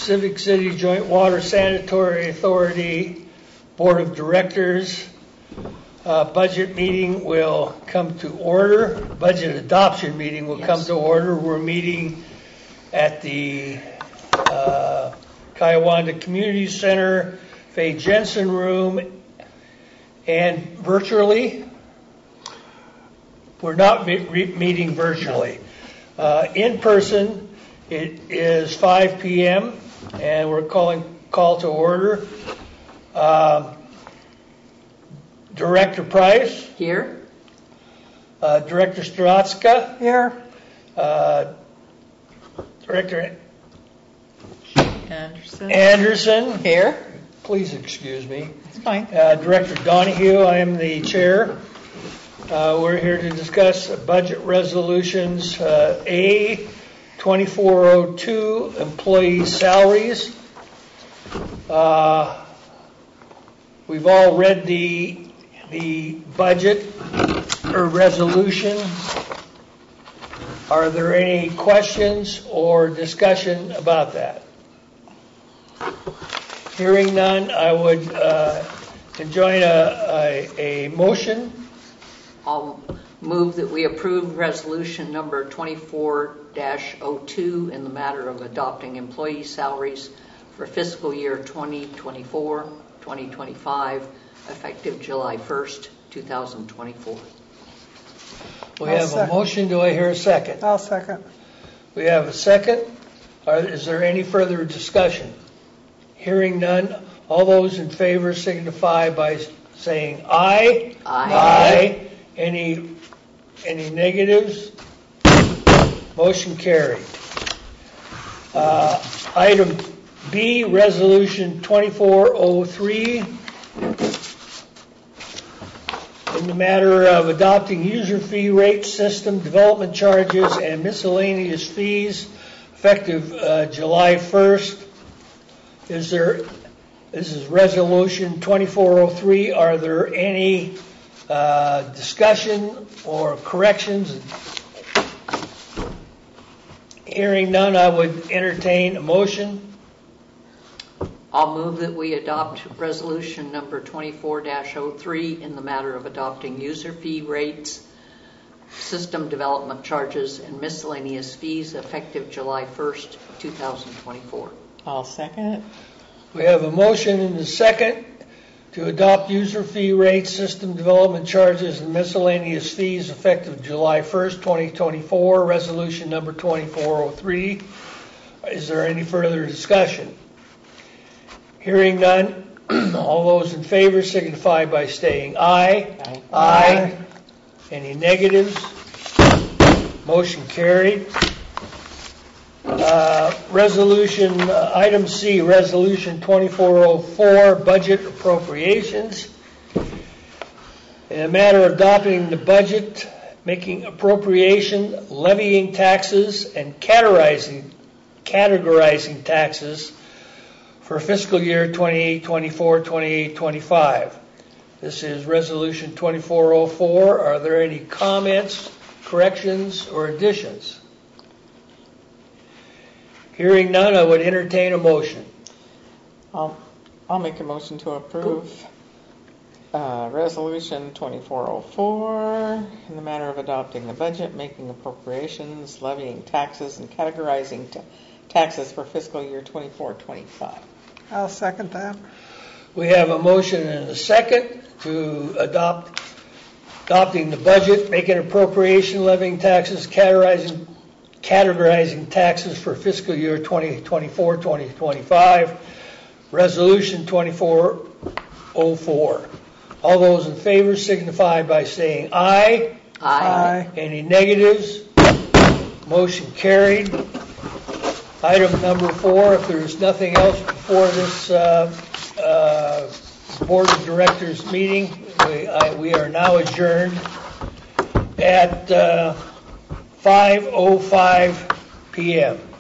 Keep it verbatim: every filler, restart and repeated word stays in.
Pacific City Joint Water Sanitary Authority Board of Directors uh, budget meeting will come to order. Budget adoption meeting will yes. come to order. We're meeting at the uh, Kiowanda Community Center, Faye Jensen Room, and virtually. We're not me- meeting virtually. Uh, in person, it is five p.m. and we're calling call to order. Uh, Director Price. Here. Uh, Director Stratska. Here. Uh, Director Anderson. Anderson. Here. Please excuse me. It's fine. Uh, Director Donahue, I am the chair. Uh, we're here to discuss budget resolutions. Uh, A, twenty-four oh two, employee salaries. Uh, we've all read the the budget or resolution. Are there any questions or discussion about that? Hearing none, I would uh, enjoin a, a, a motion. I'll move that we approve resolution number twenty-four dash oh two in the matter of adopting employee salaries for fiscal year twenty twenty-four twenty twenty-five, effective July first, twenty twenty-four. We I'll have second. a motion. Do I hear a second? I'll second. We have a second. Are, is there any further discussion? Hearing none, all those in favor signify by saying aye. Aye. Aye. Any any negatives? Motion carried. Uh, item B, resolution twenty-four oh three. In the matter of adopting user fee rate system, development charges, and miscellaneous fees effective uh, July first. Is there, this is resolution twenty-four oh three. Are there any uh, discussion or corrections? Hearing none, I would entertain a motion. I'll move that we adopt resolution number twenty-four dash oh three in the matter of adopting user fee rates, system development charges, and miscellaneous fees effective July first, twenty twenty-four. I'll second it. We have a motion and a second to adopt user fee rates, system development charges, and miscellaneous fees effective July first, twenty twenty-four, resolution number twenty-four oh three. Is there any further discussion? Hearing none, all those in favor signify by saying aye. Aye. Aye. Any negatives? Motion carried. Uh, resolution, uh, item C, resolution twenty-four oh four, budget appropriations. In a matter of adopting the budget, making appropriation, levying taxes, and categorizing, categorizing taxes for fiscal year twenty-eight twenty-four, twenty-eight twenty-five. This is resolution twenty-four oh four. Are there any comments, corrections, or additions? Hearing none, I would entertain a motion. I'll, I'll make a motion to approve uh, resolution twenty-four oh four in the matter of adopting the budget, making appropriations, levying taxes, and categorizing ta- taxes for fiscal year twenty-four twenty-five. I'll second that. We have a motion and a second to adopt adopting the budget, making appropriation, levying taxes, categorizing categorizing taxes for fiscal year twenty twenty-four twenty twenty-five, resolution twenty-four oh four. All those in favor signify by saying aye. Aye. Aye. Any negatives? Motion carried. Item number four, if there's nothing else before this uh, uh, Board of Directors meeting, we, I, we are now adjourned at uh, five oh five p.m.